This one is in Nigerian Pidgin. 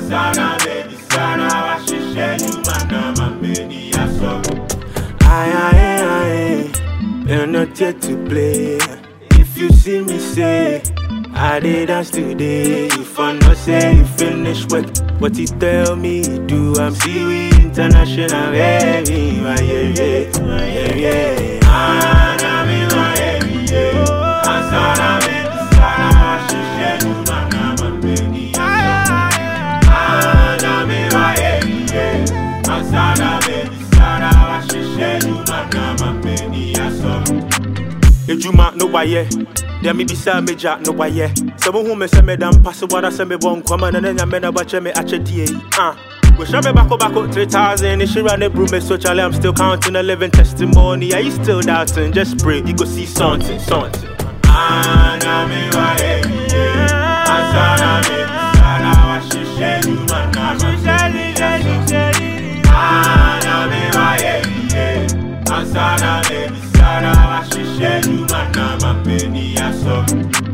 Asana baby sana washishe nyuma mambeni yaso. Aye, you're not yet to play. If you see me say I did dance today, if I not say you finish work, what you tell me do? I'm Seaweed International, baby, my yeah. Ana mi wa yeah. Asana baby sana washishe nyuma mambeni yaso. Ana mi wa yeah. Asana baby sana washishe nyuma mambeni yaso. Ejuma no waye, there me bisa meja no waye. Sabo hu me se me dam pass what I say me bon kwama na nya me na bache me achedie. We shall be back 3,000. If she run the broom, so Charlie, I'm still counting a living testimony. Are you still doubting? Just pray, you go see something. Ana mi wa yeah. Asana baby sana washishe nyuma mambeni yaso. Ana mi wa yeah. Asana baby sana washishe nyuma mambeni yaso.